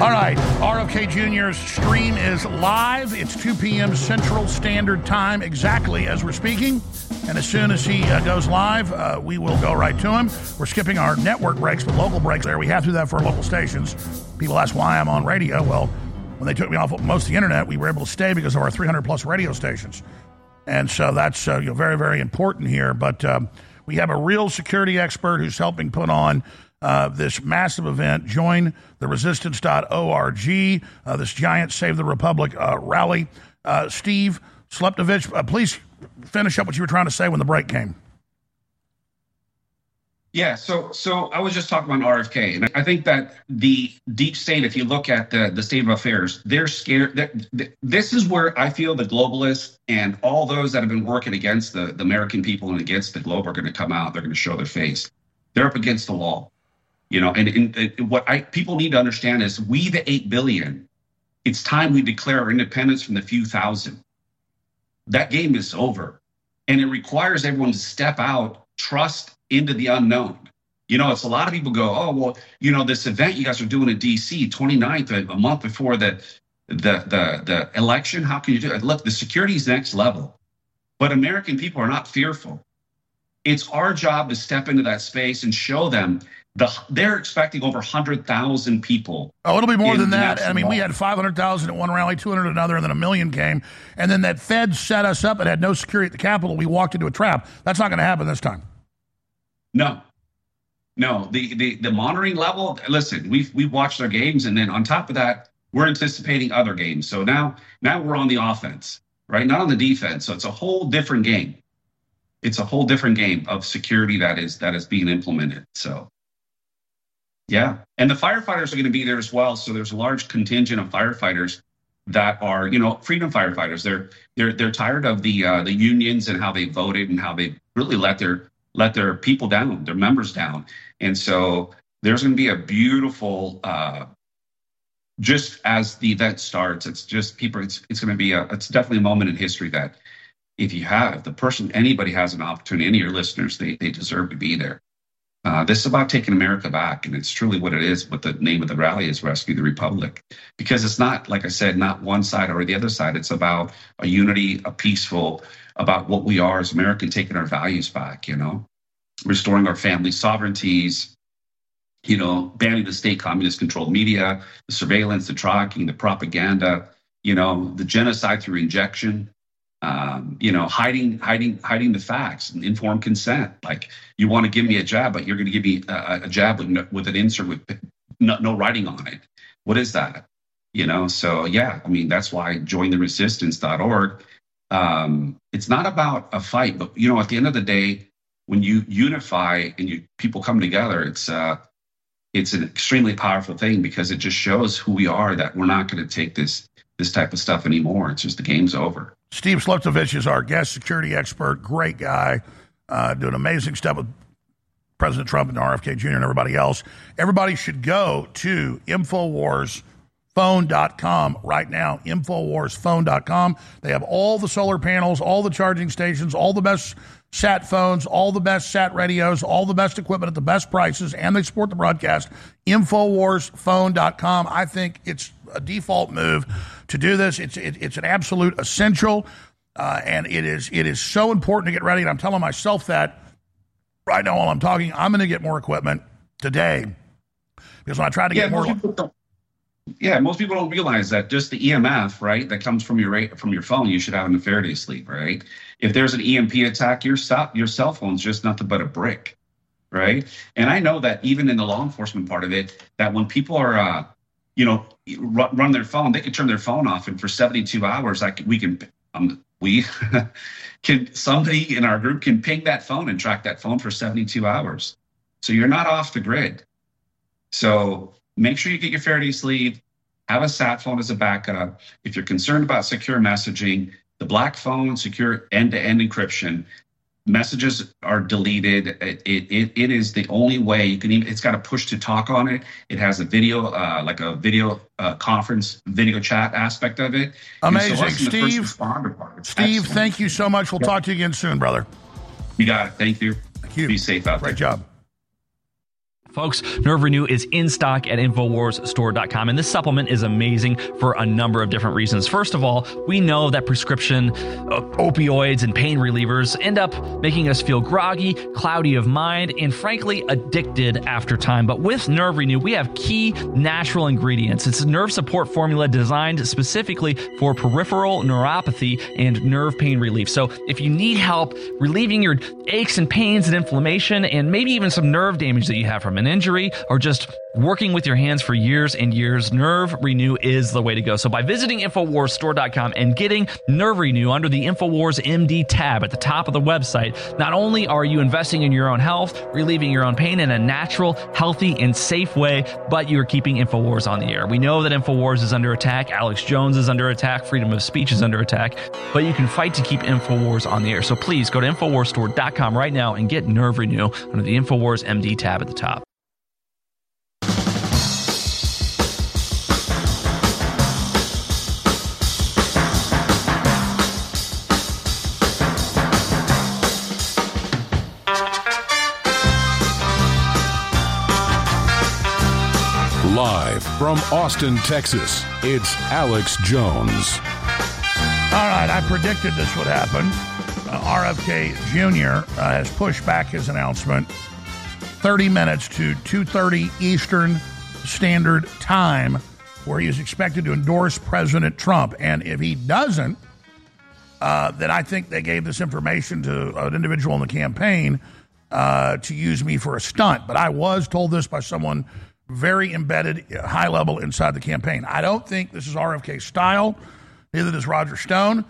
All right, RFK Jr.'s stream is live. It's 2 p.m. Central Standard Time exactly as we're speaking. And as soon as he goes live, we will go right to him. We're skipping our network breaks, but local breaks there. We have to do that for our local stations. People ask why I'm on radio. Well, when they took me off of most of the internet, we were able to stay because of our 300-plus radio stations. And so that's very, very important here. But we have a real security expert who's helping put on this massive event. Join the resistance.org, this giant Save the Republic rally. Steve Sleptovich, please finish up what you were trying to say when the break came. Yeah, so I was just talking about RFK, and I think that the deep state, if you look at the state of affairs, they're scared. This is where I feel the globalists and all those that have been working against the American people and against the globe are going to come out. They're going to show their face. They're up against the wall. And what people need to understand is we, the 8 billion, it's time we declare our independence from the few thousand. That game is over. And it requires everyone to step out, trust into the unknown. It's a lot of people go, oh, well, this event you guys are doing in D.C., 29th, a month before the election, how can you do it? Look, the security is next level. But American people are not fearful. It's our job to step into that space and show them they're expecting over 100,000 people. Oh, it'll be more than that. I mean, we had 500,000 at one rally, 200 at another, and then 1 million came. And then that Fed set us up and had no security at the Capitol. We walked into a trap. That's not going to happen this time. No. The monitoring level, listen, we've watched our games, and then on top of that, we're anticipating other games. So now we're on the offense, right? Not on the defense. So it's a whole different game. It's a whole different game of security that is being implemented. So, yeah. And the firefighters are going to be there as well. So there's a large contingent of firefighters that are, freedom firefighters. They're tired of the unions and how they voted and how they really let their people down, their members down. And so there's going to be a beautiful, just as the event starts, it's just people, it's going to be it's definitely a moment in history that if anybody has an opportunity, any of your listeners, they deserve to be there. This is about taking America back, and it's truly what it is. What the name of the rally is, Rescue the Republic, because it's not, like I said, not one side or the other side. It's about a unity, a peaceful, about what we are as Americans, taking our values back, restoring our family sovereignties, banning the state communist-controlled media, the surveillance, the tracking, the propaganda, the genocide through injection. Hiding the facts and informed consent. Like, you want to give me a jab, but you're going to give me a jab with an insert with no writing on it. What is that? So yeah, I mean, that's why jointheresistance.org. It's not about a fight, but at the end of the day, when you unify and people come together, it's an extremely powerful thing, because it just shows who we are, that we're not going to take this type of stuff anymore. It's just the game's over. Steve Sleptovich is our guest security expert. Great guy, doing amazing stuff with President Trump and RFK Jr. and everybody else. Everybody should go to InfoWarsPhone.com right now, InfoWarsPhone.com. They have all the solar panels, all the charging stations, all the best sat phones, all the best sat radios, all the best equipment at the best prices, and they support the broadcast. InfoWarsPhone.com. I think it's a default move to do this. It's an absolute essential, and it is so important to get ready. And I'm telling myself that right now while I'm talking, I'm going to get more equipment today, because when I try to get more. Most people don't realize that just the EMF, right, that comes from your phone, you should have in a Faraday sleeve, right? If there's an EMP attack, your cell phone's just nothing but a brick, right? And I know that even in the law enforcement part of it, that when people are run their phone, they can turn their phone off, and for 72 hours, somebody in our group can ping that phone and track that phone for 72 hours. So you're not off the grid. So make sure you get your Faraday sleeve, have a sat phone as a backup. If you're concerned about secure messaging, the black phone, secure end-to-end encryption, messages are deleted. It is the only way you can even. It's got a push to talk on it. It has a video, like a video conference, video chat aspect of it. Amazing, Steve. Steve, thank you so much. We'll talk to you again soon, brother. You got it. Thank you. Thank you. Be safe out there. Great job. Folks, Nerve Renew is in stock at InfoWarsStore.com, and this supplement is amazing for a number of different reasons. First of all, we know that prescription opioids and pain relievers end up making us feel groggy, cloudy of mind, and frankly, addicted after time. But with Nerve Renew, we have key natural ingredients. It's a nerve support formula designed specifically for peripheral neuropathy and nerve pain relief. So if you need help relieving your aches and pains and inflammation, and maybe even some nerve damage that you have from an injury or just working with your hands for years and years, Nerve Renew is the way to go. So by visiting InfoWarsStore.com and getting Nerve Renew under the InfoWars MD tab at the top of the website, not only are you investing in your own health, relieving your own pain in a natural, healthy, and safe way, but you're keeping InfoWars on the air. We know that InfoWars is under attack, Alex Jones is under attack, freedom of speech is under attack, but you can fight to keep InfoWars on the air. So please go to InfoWarsStore.com right now and get Nerve Renew under the InfoWars MD tab at the top. Live from Austin, Texas, it's Alex Jones. All right, I predicted this would happen. RFK Jr. Has pushed back his announcement 30 minutes to 2:30 Eastern Standard Time, where he is expected to endorse President Trump. And if he doesn't, then I think they gave this information to an individual in the campaign to use me for a stunt. But I was told this by someone very embedded, high level inside the campaign. I don't think this is RFK style. Neither does Roger Stone.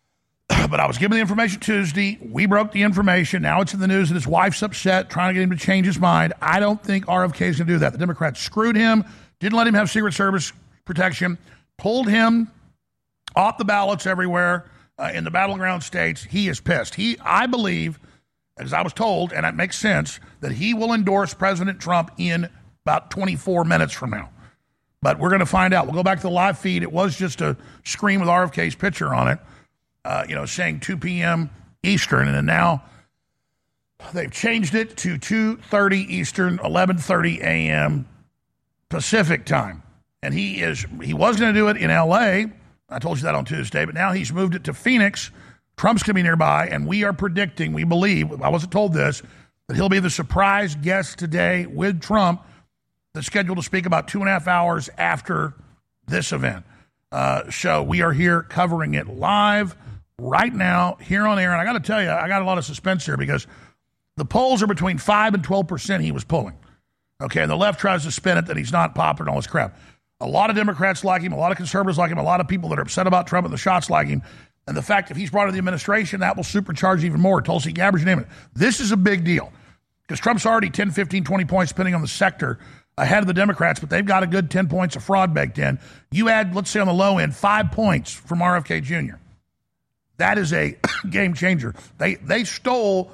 But I was given the information Tuesday. We broke the information. Now it's in the news that his wife's upset, trying to get him to change his mind. I don't think RFK is going to do that. The Democrats screwed him, didn't let him have Secret Service protection, pulled him off the ballots everywhere in the battleground states. He is pissed. I believe, as I was told, and it makes sense, that he will endorse President Trump in about 24 minutes from now. But we're going to find out. We'll go back to the live feed. It was just a screen with RFK's picture on it, saying 2 p.m. Eastern. And then now they've changed it to 2:30 Eastern, 11:30 a.m. Pacific time. And he was going to do it in L.A. I told you that on Tuesday. But now he's moved it to Phoenix. Trump's going to be nearby. And we are predicting, we believe, I wasn't told this, that he'll be the surprise guest today with Trump, that's scheduled to speak about 2.5 hours after this event. So we are here covering it live right now here on air. And I got to tell you, I got a lot of suspense here because the polls are between 5 and 12% he was pulling. Okay, and the left tries to spin it that he's not popular and all this crap. A lot of Democrats like him, a lot of conservatives like him, a lot of people that are upset about Trump and the shots like him. And the fact if he's brought into the administration, that will supercharge even more. Tulsi Gabbard, you name it. This is a big deal because Trump's already 10, 15, 20 points, depending on the sector, ahead of the Democrats, but they've got a good 10 points of fraud baked in. You add, let's say on the low end, 5 points from RFK Jr. That is a game changer. They stole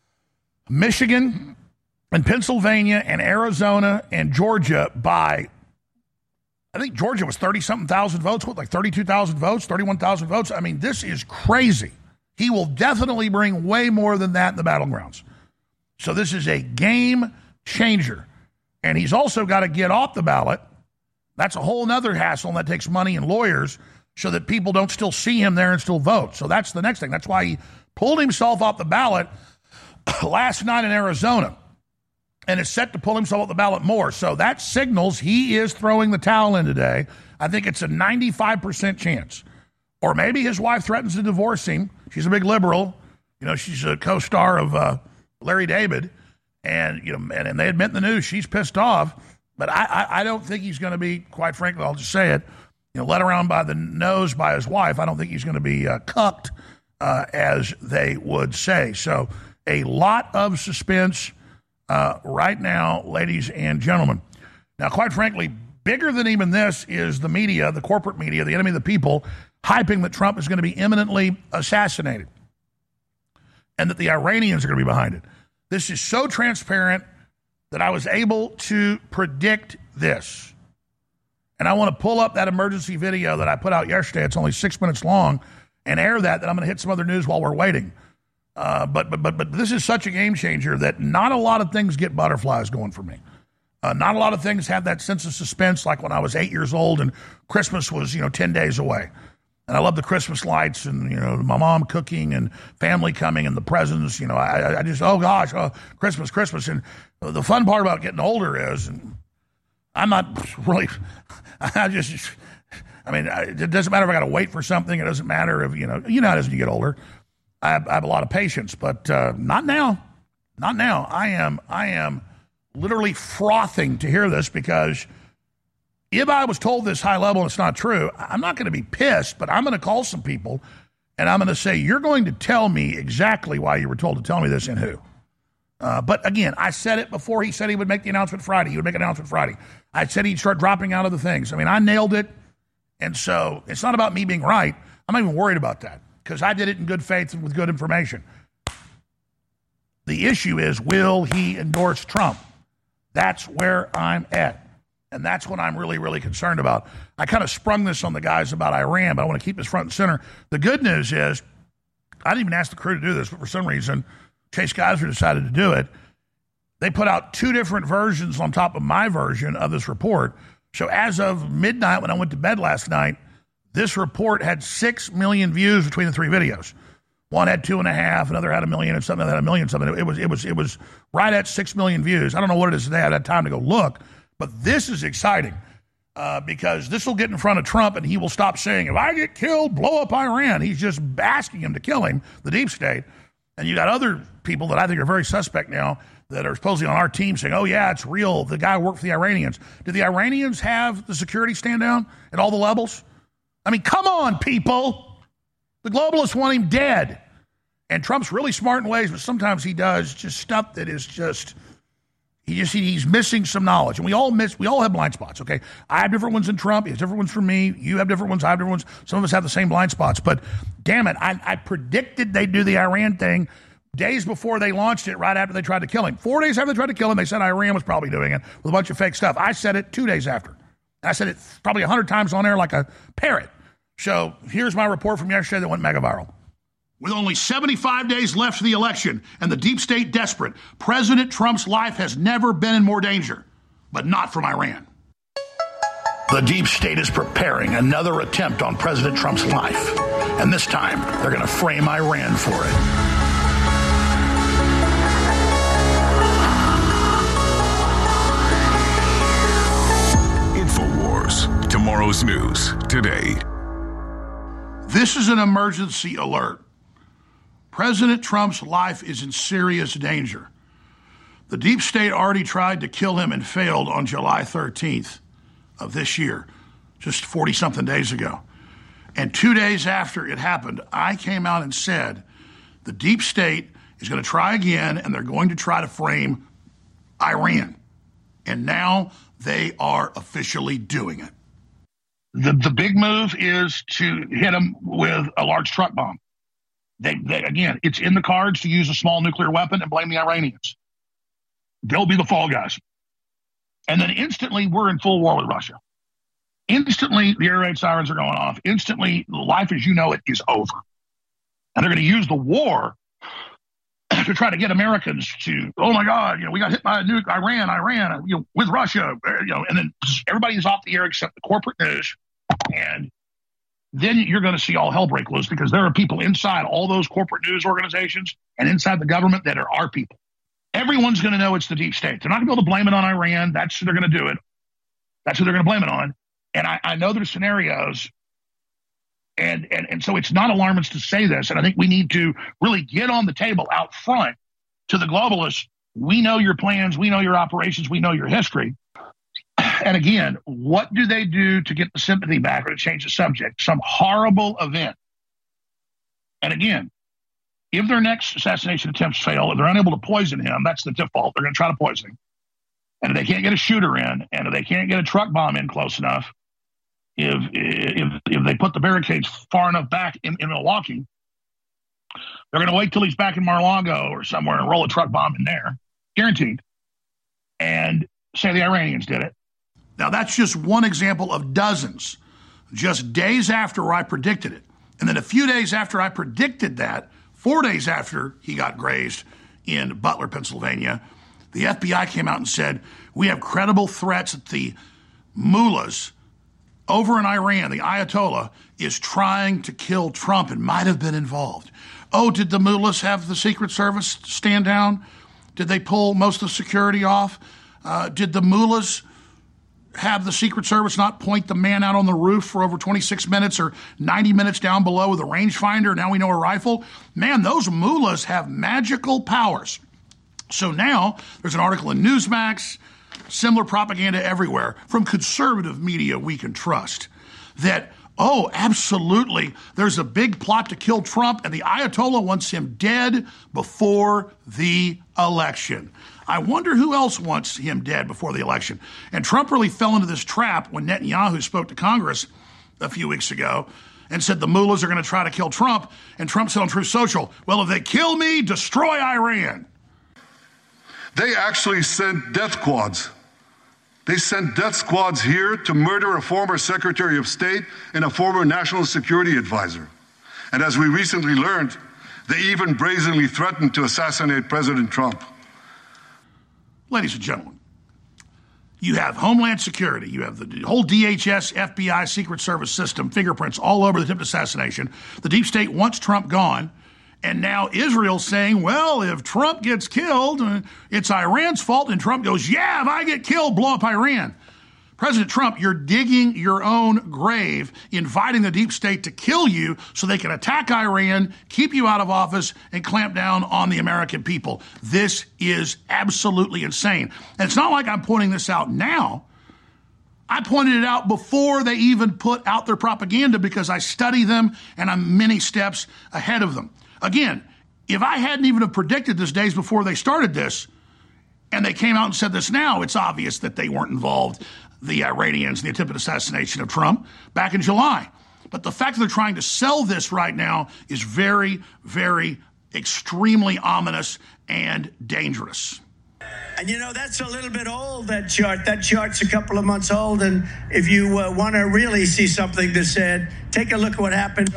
Michigan and Pennsylvania and Arizona and Georgia by, I think Georgia was 30-something thousand votes, like 32,000 votes, 31,000 votes. I mean, this is crazy. He will definitely bring way more than that in the battlegrounds. So this is a game changer. And he's also got to get off the ballot. That's a whole other hassle, and that takes money and lawyers so that people don't still see him there and still vote. So that's the next thing. That's why he pulled himself off the ballot last night in Arizona and is set to pull himself off the ballot more. So that signals he is throwing the towel in today. I think it's a 95% chance. Or maybe his wife threatens to divorce him. She's a big liberal. She's a co-star of Larry David. And, and they admit in the news she's pissed off. But I don't think he's going to be, quite frankly, I'll just say it, led around by the nose by his wife. I don't think he's going to be cucked, as they would say. So a lot of suspense right now, ladies and gentlemen. Now, quite frankly, bigger than even this is the media, the corporate media, the enemy of the people, hyping that Trump is going to be imminently assassinated and that the Iranians are going to be behind it. This is so transparent that I was able to predict this. And I want to pull up that emergency video that I put out yesterday. It's only 6 minutes long, and air that I'm going to hit some other news while we're waiting. But this is such a game changer that not a lot of things get butterflies going for me. Not a lot of things have that sense of suspense like when I was 8 years old and Christmas was, 10 days away. And I love the Christmas lights and, my mom cooking and family coming and the presents. I just, oh, gosh, Christmas. And the fun part about getting older is, and I'm not really, it doesn't matter if I got to wait for something. It doesn't matter if, how it is when you get older. I have a lot of patience, but not now. Not now. I am literally frothing to hear this, because if I was told this high level and it's not true, I'm not going to be pissed, but I'm going to call some people and I'm going to say, you're going to tell me exactly why you were told to tell me this and who. But again, I said it before he said he would make the announcement Friday. He would make an announcement Friday. I said he'd start dropping out of the things. I nailed it. And so it's not about me being right. I'm not even worried about that, because I did it in good faith and with good information. The issue is, will he endorse Trump? That's where I'm at. And that's what I'm really, really concerned about. I kind of sprung this on the guys about Iran, but I want to keep this front and center. The good news is, I didn't even ask the crew to do this, but for some reason, Chase Geiser decided to do it. They put out 2 different versions on top of my version of this report. So as of midnight, when I went to bed last night, this report had 6 million views between the 3 videos. One had 2.5, another had 1 million, and something had 1 million something. It was right at 6 million views. I don't know what it is today. I had time to go look, but this is exciting because this will get in front of Trump, and he will stop saying, if I get killed, blow up Iran. He's just asking him to kill him, the deep state. And you got other people that I think are very suspect now that are supposedly on our team saying, oh, yeah, it's real. The guy worked for the Iranians. Did the Iranians have the security stand down at all the levels? Come on, people. The globalists want him dead. And Trump's really smart in ways, but sometimes he does just stuff that is just, he's missing some knowledge. And we all have blind spots, okay? I have different ones than Trump. He has different ones from me. You have different ones. I have different ones. Some of us have the same blind spots. But damn it, I predicted they'd do the Iran thing days before they launched it, right after they tried to kill him. 4 days after they tried to kill him, they said Iran was probably doing it with a bunch of fake stuff. I said it 2 days after. I said it probably 100 times on air like a parrot. So here's my report from yesterday that went mega viral. With only 75 days left to the election and the deep state desperate, President Trump's life has never been in more danger, but not from Iran. The deep state is preparing another attempt on President Trump's life, and this time they're going to frame Iran for it. InfoWars, tomorrow's news today. This is an emergency alert. President Trump's life is in serious danger. The deep state already tried to kill him and failed on July 13th of this year, just 40-something days ago. And 2 days after it happened, I came out and said, the deep state is going to try again, and they're going to try to frame Iran. And now they are officially doing it. The big move is to hit them with a large truck bomb. They again, it's in the cards to use a small nuclear weapon and blame the Iranians. They'll be the fall guys. And then instantly, we're in full war with Russia. Instantly, the air raid sirens are going off. Instantly, life as you know it is over. And they're going to use the war to try to get Americans to, oh my God, we got hit by a nuke, Iran, with Russia, and then everybody is off the air except the corporate news. And then you're going to see all hell break loose, because there are people inside all those corporate news organizations and inside the government that are our people. Everyone's going to know it's the deep state. They're not going to be able to blame it on Iran. That's who they're going to do it. That's who they're going to blame it on. And I know there's scenarios, and so it's not alarmist to say this, and I think we need to really get on the table out front to the globalists. We know your plans. We know your operations. We know your history. And again, what do they do to get the sympathy back or to change the subject? Some horrible event. And again, if their next assassination attempts fail, if they're unable to poison him, that's the default. They're going to try to poison him. And if they can't get a shooter in, and if they can't get a truck bomb in close enough, if they put the barricades far enough back in Milwaukee, they're going to wait till he's back in Mar-a-Lago or somewhere and roll a truck bomb in there, guaranteed, and say the Iranians did it. Now, that's just one example of dozens, just days after I predicted it. And then a few days after I predicted that, 4 days after he got grazed in Butler, Pennsylvania, the FBI came out and said, we have credible threats that the mullahs over in Iran, the Ayatollah, is trying to kill Trump and might have been involved. Oh, did the mullahs have the Secret Service stand down? Did they pull most of the security off? Did the mullahs have the Secret Service not point the man out on the roof for over 26 minutes or 90 minutes down below with a rangefinder? Now we know a rifle. Man, those mullahs have magical powers. So now there's an article in Newsmax, similar propaganda everywhere from conservative media we can trust, that, oh, absolutely, there's a big plot to kill Trump and the Ayatollah wants him dead before the election. I wonder who else wants him dead before the election. And Trump really fell into this trap when Netanyahu spoke to Congress a few weeks ago and said the mullahs are going to try to kill Trump. And Trump said on Truth Social, well, if they kill me, destroy Iran. They actually sent death squads. They sent death squads here to murder a former Secretary of State and a former National Security Advisor. And as we recently learned, they even brazenly threatened to assassinate President Trump. Ladies and gentlemen, you have Homeland Security, you have the whole DHS, FBI, Secret Service system, fingerprints all over the attempted assassination. The deep state wants Trump gone. And now Israel's saying, well, if Trump gets killed, it's Iran's fault. And Trump goes, yeah, if I get killed, blow up Iran. President Trump, you're digging your own grave, inviting the deep state to kill you so they can attack Iran, keep you out of office, and clamp down on the American people. This is absolutely insane. And it's not like I'm pointing this out now. I pointed it out before they even put out their propaganda because I study them and I'm many steps ahead of them. Again, if I hadn't even have predicted this days before they started this, and they came out and said this now, it's obvious that they weren't involved, the Iranians, the attempted assassination of Trump back in July. But the fact that they're trying to sell this right now is very, very extremely ominous and dangerous. And you know, that's a little bit old, that chart. That chart's a couple of months old. And if you want to really see something that's said, take a look at what happened.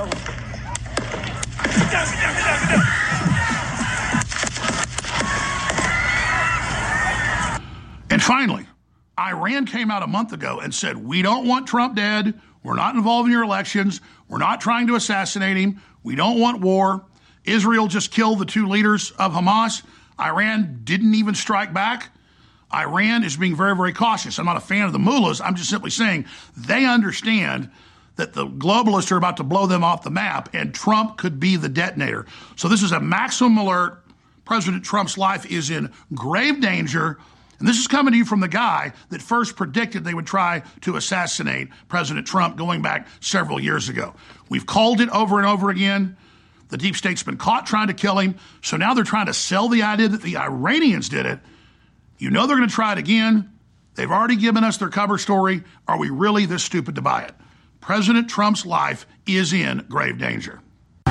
And finally, Iran came out a month ago and said, we don't want Trump dead. We're not involved in your elections. We're not trying to assassinate him. We don't want war. Israel just killed the two leaders of Hamas. Iran didn't even strike back. Iran is being very, very cautious. I'm not a fan of the mullahs. I'm just simply saying they understand that the globalists are about to blow them off the map and Trump could be the detonator. So this is a maximum alert. President Trump's life is in grave danger. And this is coming to you from the guy that first predicted they would try to assassinate President Trump going back several years ago. We've called it over and over again. The deep state's been caught trying to kill him. So now they're trying to sell the idea that the Iranians did it. You know they're going to try it again. They've already given us their cover story. Are we really this stupid to buy it? President Trump's life is in grave danger.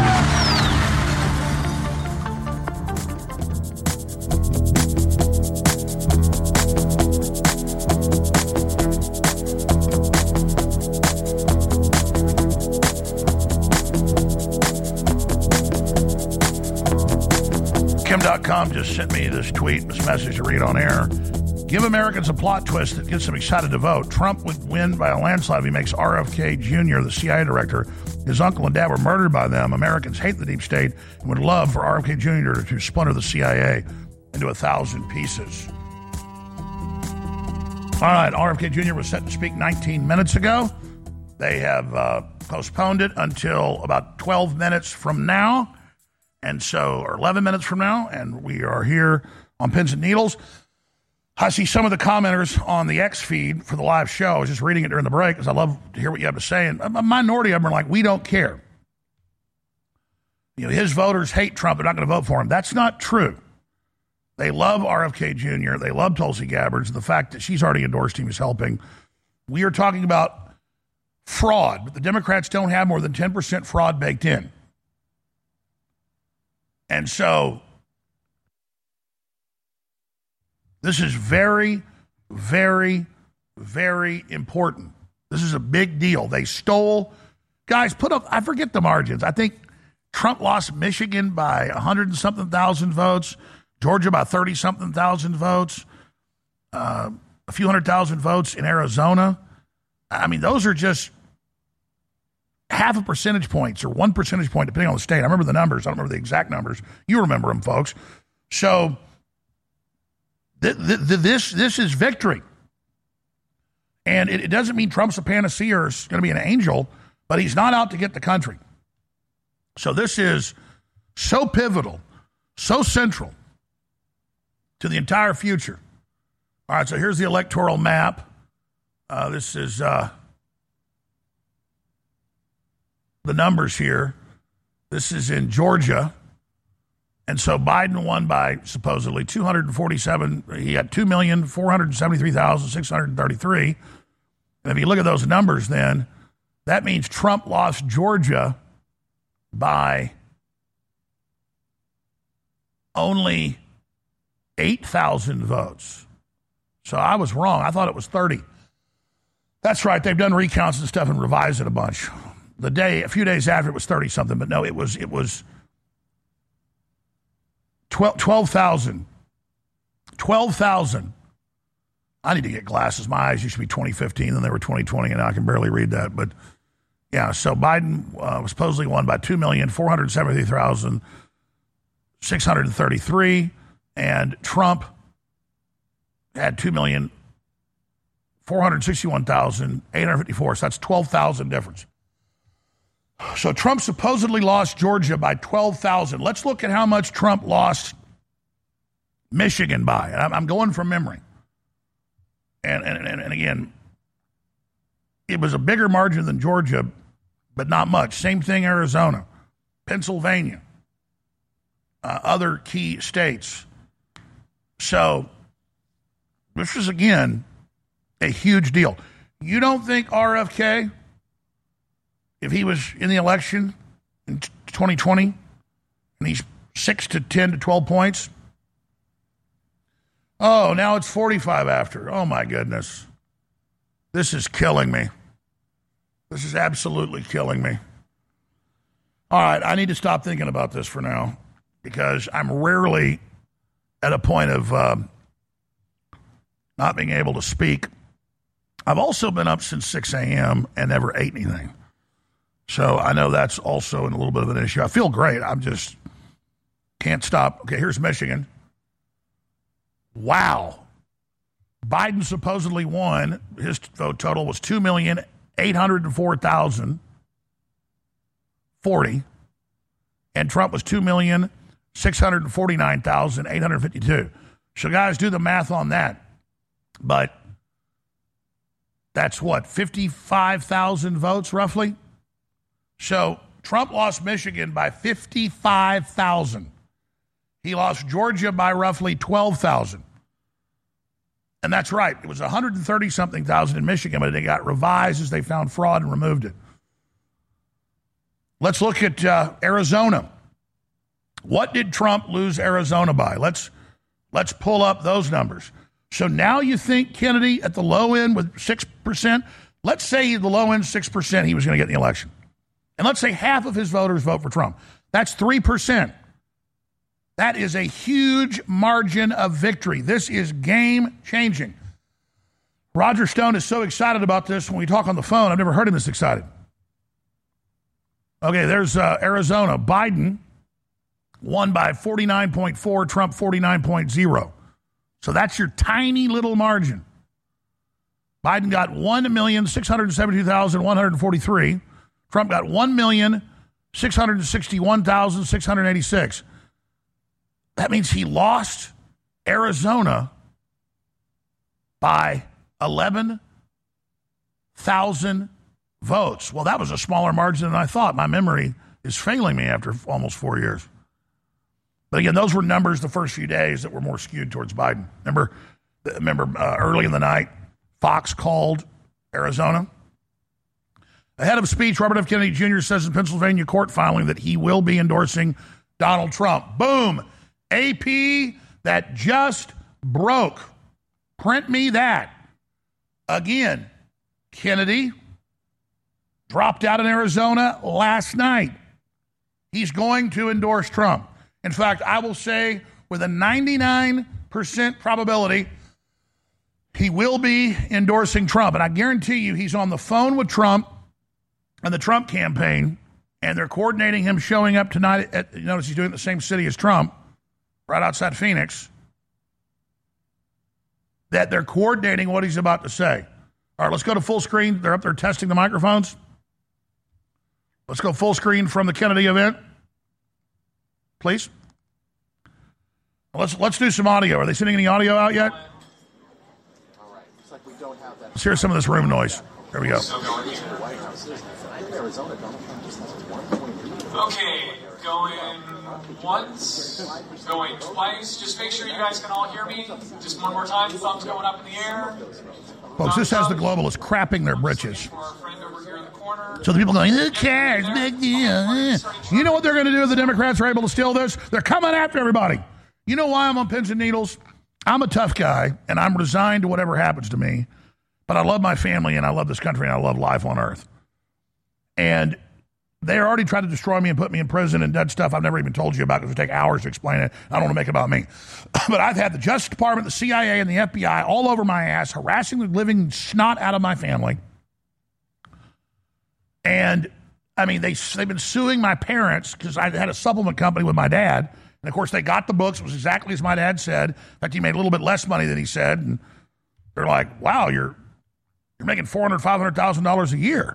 Kim.com just sent me this tweet, this message to read on air. Give Americans a plot twist that gets them excited to vote. Trump would win by a landslide if he makes RFK Jr., the CIA director. His uncle and dad were murdered by them. Americans hate the deep state and would love for RFK Jr. to splinter the CIA into 1,000 pieces. All right, RFK Jr. was set to speak 19 minutes ago. They have postponed it until about 12 minutes from now. And so, or 11 minutes from now, and we are here on Pins and Needles. I see some of the commenters on the X feed for the live show. I was just reading it during the break because I love to hear what you have to say. And a minority of them are like, we don't care. You know, his voters hate Trump. They're not going to vote for him. That's not true. They love RFK Jr. They love Tulsi Gabbard. The fact that she's already endorsed him is helping. We are talking about fraud, but the Democrats don't have more than 10% fraud baked in. And so this is very, very, very important. This is a big deal. They stole, guys, put up, I forget the margins. I think Trump lost Michigan by 100 and something thousand votes. Georgia by 30-something thousand votes. A few 100,000 votes in Arizona. I mean, those are just half a percentage points or 1 percentage point, depending on the state. I remember the numbers. I don't remember the exact numbers. You remember them, folks. So this is victory. And it doesn't mean Trump's a panacea or is going to be an angel, but he's not out to get the country. So this is so pivotal, so central to the entire future. All right, so here's the electoral map. This is the numbers here. This is in Georgia. And so Biden won by supposedly 247. He had 2,473,633. And if you look at those numbers then, that means Trump lost Georgia by only 8,000 votes. So I was wrong. I thought it was 30. That's right. They've done recounts and stuff and revised it a bunch. A few days after, it was 30-something, but no, it was 12,000. 12,000. I need to get glasses. My eyes used to be 2015, and they were 2020, and I can barely read that. But, yeah, so Biden was supposedly won by 2,473,633, and Trump had 2,461,854. So that's 12,000 difference. So Trump supposedly lost Georgia by 12,000. Let's look at how much Trump lost Michigan by. And I'm going from memory. And again, it was a bigger margin than Georgia, but not much. Same thing, Arizona, Pennsylvania, other key states. So this is, again, a huge deal. You don't think RFK, if he was in the election in 2020 and he's 6 to 10 to 12 points, oh, now it's 45 after. Oh, my goodness. This is killing me. This is absolutely killing me. All right, I need to stop thinking about this for now because I'm rarely at a point of not being able to speak. I've also been up since 6 a.m. and never ate anything. So I know that's also a little bit of an issue. I feel great. I'm just can't stop. Okay, here's Michigan. Wow. Biden supposedly won. His vote total was 2,804,040. And Trump was 2,649,852. So guys, do the math on that. But that's what, 55,000 votes roughly? So Trump lost Michigan by 55,000. He lost Georgia by roughly 12,000. And that's right. It was 130-something thousand in Michigan, but it got revised as they found fraud and removed it. Let's look at Arizona. What did Trump lose Arizona by? Let's pull up those numbers. So now you think Kennedy at the low end with 6%? Let's say the low end 6% he was going to get in the election. And let's say half of his voters vote for Trump. That's 3%. That is a huge margin of victory. This is game-changing. Roger Stone is so excited about this when we talk on the phone. I've never heard him this excited. Okay, there's Arizona. Biden won by 49.4, Trump 49.0. So that's your tiny little margin. Biden got 1,672,143. Trump got 1,661,686. That means he lost Arizona by 11,000 votes. Well, that was a smaller margin than I thought. My memory is failing me after almost 4 years. But again, those were numbers the first few days that were more skewed towards Biden. Remember early in the night, Fox called Arizona. Ahead of speech, Robert F. Kennedy Jr. says in Pennsylvania court filing that he will be endorsing Donald Trump. Boom. AP, that just broke. Print me that. Again, Kennedy dropped out in Arizona last night. He's going to endorse Trump. In fact, I will say with a 99% probability he will be endorsing Trump. And I guarantee you he's on the phone with Trump and the Trump campaign, and they're coordinating him showing up tonight at, notice he's doing it in the same city as Trump, right outside Phoenix, that they're coordinating what he's about to say. All right, let's go to full screen. They're up there testing the microphones. Let's go full screen from the Kennedy event, please. Let's do some audio. Are they sending any audio out yet? Let's hear some of this room noise. There we go. Okay, going once, going twice. Just make sure you guys can all hear me. Just one more time. Thumbs going up in the air. Folks, this has the globalists crapping their britches. So the people going, who cares? Big deal. You know what they're going to do if the Democrats are able to steal this? They're coming after everybody. You know why I'm on pins and needles? I'm a tough guy, and I'm resigned to whatever happens to me. But I love my family, and I love this country, and I love life on Earth. And they already tried to destroy me and put me in prison and done stuff I've never even told you about because it would take hours to explain it. I don't want to make it about me. But I've had the Justice Department, the CIA, and the FBI all over my ass, harassing the living snot out of my family. And, I mean, they've been suing my parents because I had a supplement company with my dad. And, of course, they got the books. It was exactly as my dad said. In fact, he made a little bit less money than he said. And they're like, wow, you're making $400,000, $500,000 a year.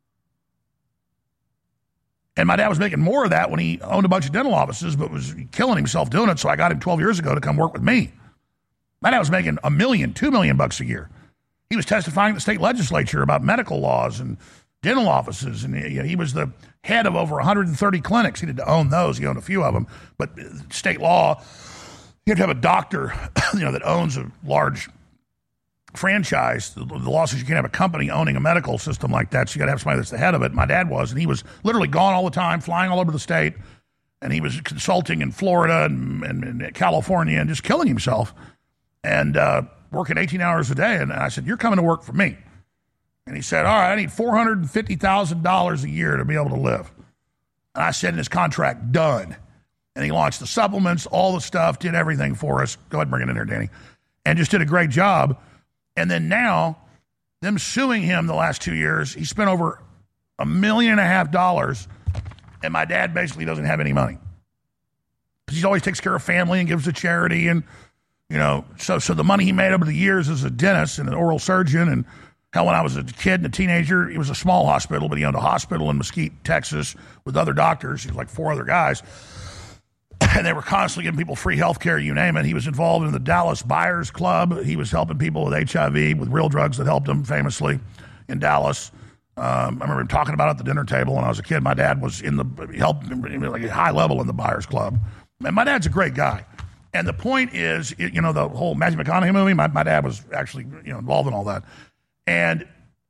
And my dad was making more of that when he owned a bunch of dental offices, but was killing himself doing it. So I got him 12 years ago to come work with me. My dad was making $1 million, $2 million bucks a year. He was testifying at the state legislature about medical laws and dental offices. And he was the head of over 130 clinics. He didn't own those. He owned a few of them. But state law, you have to have a doctor, that owns a large franchise. The law says you can't have a company owning a medical system like that, so you got to have somebody that's the head of it. My dad was, and he was literally gone all the time, flying all over the state, and he was consulting in Florida and California and just killing himself and working 18 hours a day. And I said, you're coming to work for me. And he said, all right, I need $450,000 a year to be able to live. And I said in his contract, done. And he launched the supplements, all the stuff, did everything for us. Go ahead and bring it in there, Danny. And just did a great job. And then now, them suing him the last 2 years, he spent over $1.5 million, and my dad basically doesn't have any money. Because he always takes care of family and gives to charity, and, so the money he made over the years as a dentist and an oral surgeon, and hell, when I was a kid and a teenager, it was a small hospital, but he owned a hospital in Mesquite, Texas, with other doctors. He was like 4 other guys. And they were constantly giving people free health care, you name it. He was involved in the Dallas Buyers Club. He was helping people with HIV, with real drugs that helped him famously in Dallas. I remember him talking about it at the dinner table when I was a kid. My dad was helped like a high level in the Buyers Club. And my dad's a great guy. And the point is, the whole Matthew McConaughey movie, my dad was actually involved in all that. And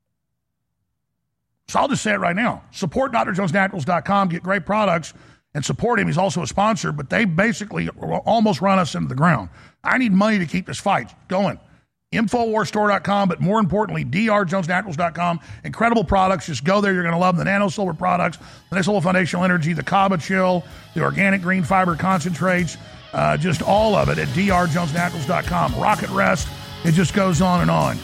so I'll just say it right now. Support drjonesnaturals.com, get great products, and support him. He's also a sponsor, but they basically almost run us into the ground. I need money to keep this fight going. Infowarstore.com, but more importantly, drjonesnaturals.com. Incredible products. Just go there. You're going to love them. The Nano Silver products, the Next Level Foundational Energy, the Kava Chill, the organic green fiber concentrates, just all of it at drjonesnaturals.com. Rocket Rest. It just goes on and on.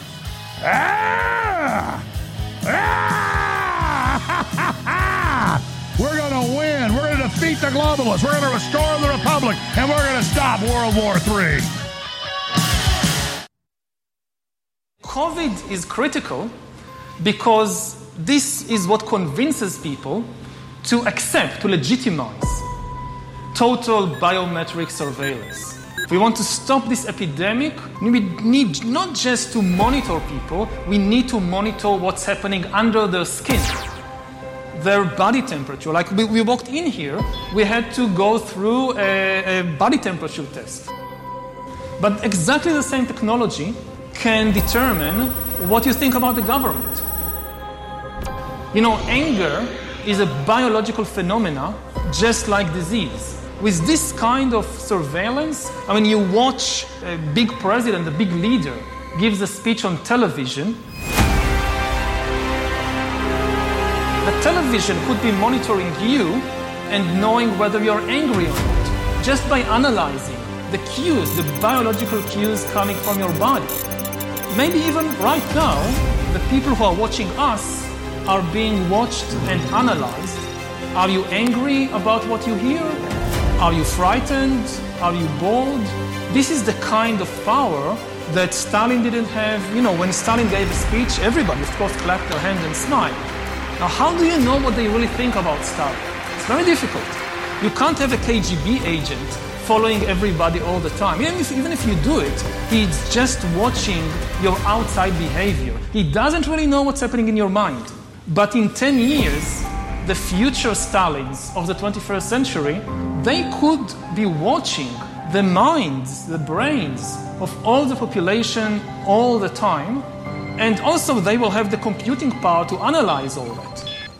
We're going to win. We're going to defeat the globalists. We're going to restore the republic, and we're going to stop World War III. COVID is critical because this is what convinces people to accept, to legitimize total biometric surveillance. If we want to stop this epidemic, we need not just to monitor people, we need to monitor what's happening under their skin. Their body temperature. Like we walked in here, we had to go through a body temperature test. But exactly the same technology can determine what you think about the government. Anger is a biological phenomena just like disease. With this kind of surveillance, you watch a big president, a big leader, gives a speech on television. The television could be monitoring you and knowing whether you're angry or not, just by analyzing the cues, the biological cues coming from your body. Maybe even right now, the people who are watching us are being watched and analyzed. Are you angry about what you hear? Are you frightened? Are you bored? This is the kind of power that Stalin didn't have. When Stalin gave a speech, everybody, of course, clapped their hands and smiled. Now, how do you know what they really think about Stalin? It's very difficult. You can't have a KGB agent following everybody all the time. Even if you do it, he's just watching your outside behavior. He doesn't really know what's happening in your mind. But in 10 years, the future Stalins of the 21st century, they could be watching the minds, the brains of all the population all the time. And also they will have the computing power to analyze all that.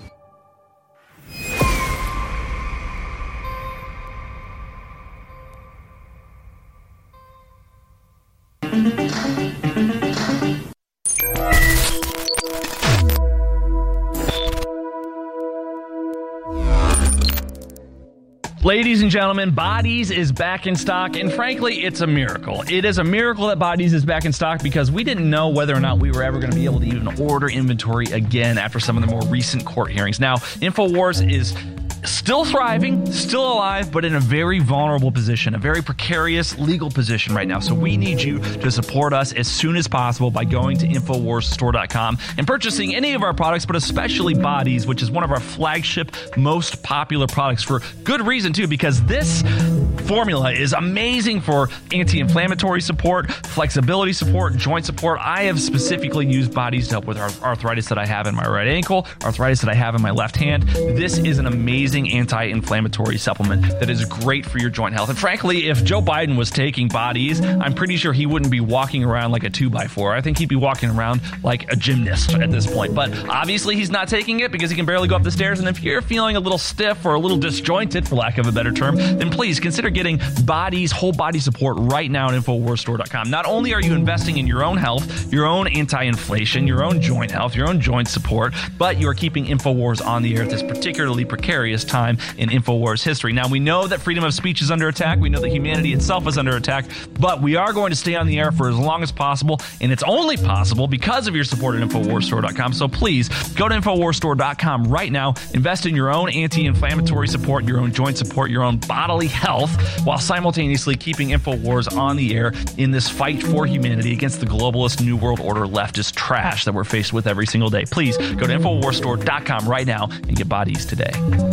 Ladies and gentlemen, Bodies is back in stock, and frankly, it's a miracle. It is a miracle that Bodies is back in stock because we didn't know whether or not we were ever going to be able to even order inventory again after some of the more recent court hearings. Now, InfoWars is still thriving, still alive, but in a very vulnerable position, a very precarious legal position right now. So we need you to support us as soon as possible by going to InfoWarsStore.com and purchasing any of our products, but especially Bodies, which is one of our flagship, most popular products for good reason too, because this formula is amazing for anti-inflammatory support, flexibility support, joint support. I have specifically used Bodies to help with arthritis that I have in my right ankle, arthritis that I have in my left hand. This is an amazing anti-inflammatory supplement that is great for your joint health. And frankly, if Joe Biden was taking Bodies, I'm pretty sure he wouldn't be walking around like a 2x4. I think he'd be walking around like a gymnast at this point. But obviously he's not taking it because he can barely go up the stairs. And if you're feeling a little stiff or a little disjointed, for lack of a better term, then please consider getting Bodies whole body support right now at InfoWarsStore.com. Not only are you investing in your own health, your own anti-inflation, your own joint health, your own joint support, but you are keeping InfoWars on the air at this particularly precarious time in InfoWars history. Now, we know that freedom of speech is under attack. We know that humanity itself is under attack, but we are going to stay on the air for as long as possible, and it's only possible because of your support at InfoWarsStore.com. So please go to InfoWarsStore.com right now. Invest in your own anti-inflammatory support, your own joint support, your own bodily health, while simultaneously keeping InfoWars on the air in this fight for humanity against the globalist New World Order leftist trash that we're faced with every single day. Please go to InfoWarsStore.com right now and get Bodies today.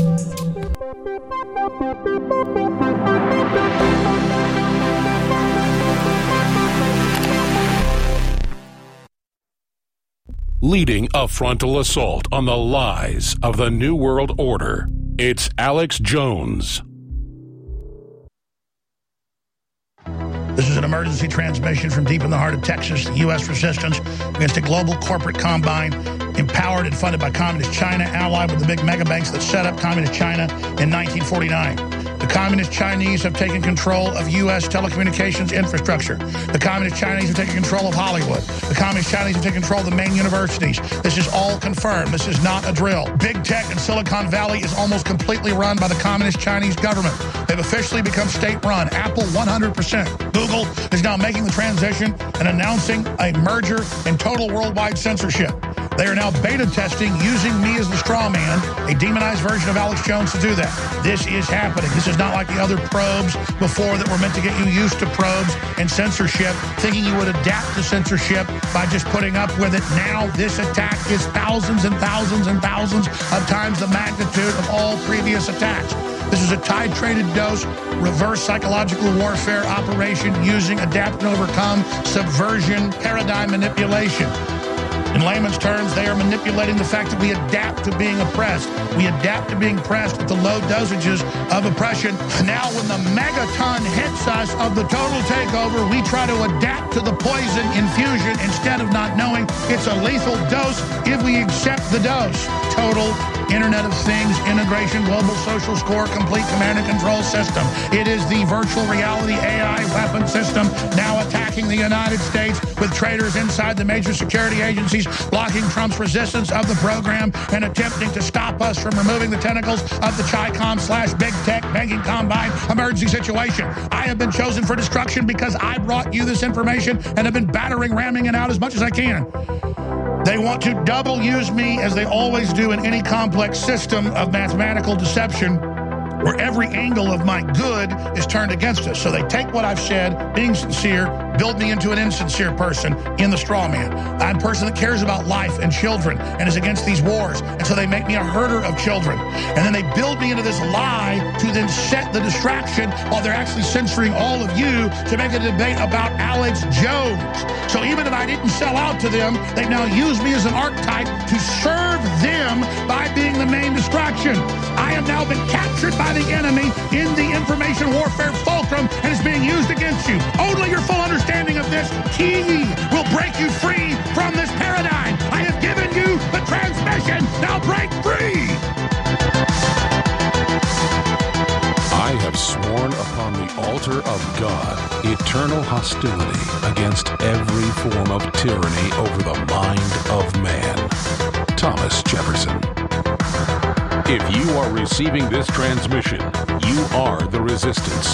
Leading a frontal assault on the lies of the New World Order, it's Alex Jones. This is an emergency transmission from deep in the heart of Texas. The U.S. resistance against a global corporate combine empowered and funded by Communist China, allied with the big mega banks that set up Communist China in 1949. The Communist Chinese have taken control of U.S. telecommunications infrastructure. The Communist Chinese have taken control of Hollywood. The Communist Chinese have taken control of the main universities. This is all confirmed. This is not a drill. Big tech in Silicon Valley is almost completely run by the Communist Chinese government. They've officially become state-run. Apple, 100%. Google is now making the transition and announcing a merger and total worldwide censorship. They are now beta testing using me as the straw man, a demonized version of Alex Jones, to do that. This is happening. This is not like the other probes before that were meant to get you used to probes and censorship, thinking you would adapt to censorship by just putting up with it. Now this attack is thousands and thousands and thousands of times the magnitude of all previous attacks. This is a titrated dose, reverse psychological warfare operation using adapt and overcome, subversion, paradigm manipulation. In layman's terms, they are manipulating the fact that we adapt to being oppressed. We adapt to being pressed at the low dosages of oppression. Now, when the megaton hits us of the total takeover, we try to adapt to the poison infusion instead of not knowing it's a lethal dose if we accept the dose. Total Internet of Things, integration, global social score, complete command and control system. It is the virtual reality AI weapon system now attacking the United States with traitors inside the major security agencies, blocking Trump's resistance of the program and attempting to stop us from removing the tentacles of the Chi-Com/big tech banking combine emergency situation. I have been chosen for destruction because I brought you this information and have been ramming it out as much as I can. They want to double use me, as they always do in any complex system of mathematical deception, where every angle of my good is turned against us. So they take what I've said, being sincere, build me into an insincere person in the straw man. I'm a person that cares about life and children and is against these wars. And so they make me a herder of children. And then they build me into this lie to then set the distraction while they're actually censoring all of you to make a debate about Alex Jones. So even if I didn't sell out to them, they've now used me as an archetype to serve them by being the main distraction. I have now been captured by the enemy in the information warfare fulcrum and is being used against you. Only your full understanding of this key will break you free from this paradigm. I have given you the transmission. Now break free. I have sworn upon the altar of God eternal hostility against every form of tyranny over the mind of man. Thomas Jefferson. If you are receiving this transmission, you are the resistance.